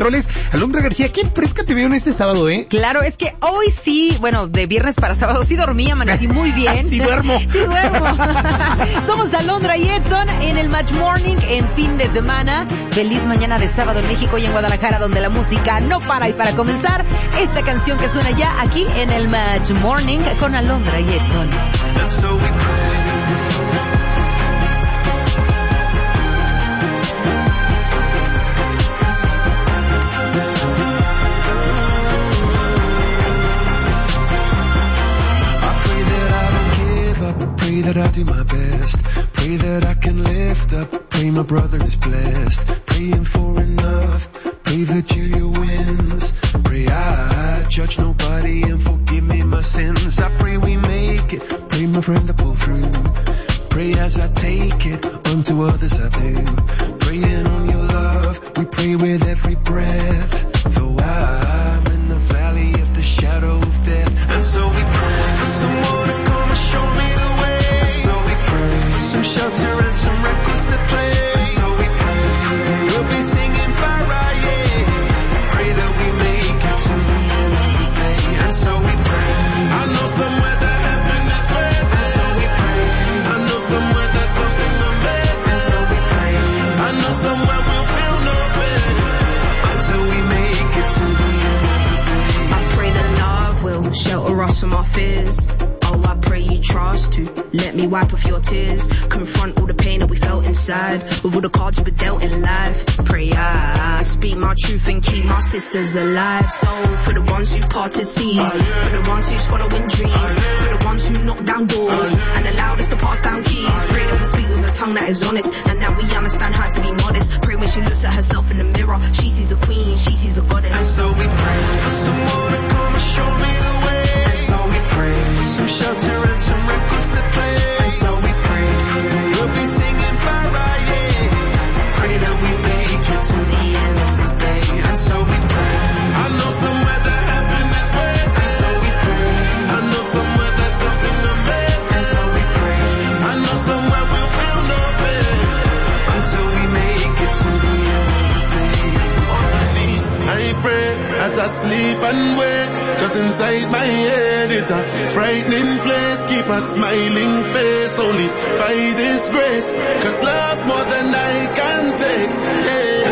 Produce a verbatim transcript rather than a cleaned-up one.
controles. Alondra García, qué fresca te veo en este sábado, ¿eh? Claro, es que hoy sí, bueno, de viernes para sábado sí dormí, amanecí muy bien. Sí duermo. Sí duermo. Somos Alondra y Edson en el Match Morning en fin de semana. Feliz mañana de sábado en México y en Guadalajara, donde la música no para. Y para comenzar, esta canción que suena ya aquí en el Match Morning con Alondra y Edson. Pray that I do my best. Pray that I can lift up. Pray my brother is blessed. Praying for enough. Pray Virginia wins. Pray I judge nobody and forgive me my sins. I pray we make it. Pray my friend to pull through. Pray as I take it. Unto others I do. Praying on your love. We pray with every breath. Though I'm in the valley of the shadow of death. And so we pray for someone to come and show me the way. So we pray for some shelter and some records to play. So we pray we'll be singing Farah, yeah. Pray that we make it to the end of the day. And so we pray. I know somewhere that heaven is waiting. And so we pray. I know somewhere that something amazing. And so we pray. I know somewhere we'll feel no pain until we make it to the end of the day. I pray that love will shelter us from our fears. Oh, I pray you trust to let me wipe off your tears. Confront all the pain that we felt inside with all the cards we were dealt in life. Pray I speak my truth and keep my sisters alive. So for the ones who parted seas, for the ones who's following dreams, for the ones who knock down doors and allowed us to pass down keys. Pray that we speak with a tongue that is honest and that we understand how to be modest. Pray when she looks at herself in the mirror, she sees a queen, she sees a goddess. And so we pray for someone to come and show me the way. And so we pray for some shelter and some records to play. And so we pray we'll be singing Farah, yeah. Pray that we make it to the end of the day. And so we pray. I know somewhere that heaven is waiting. And so we pray. I know somewhere that something amazing. And so we pray. I know somewhere we'll feel no pain until we make it to the end of the day. Honestly, I pray as I sleep and wake. Cause inside my head is a frightening place. Keep a smiling face only by this grace. Cause love more than I can take, yeah.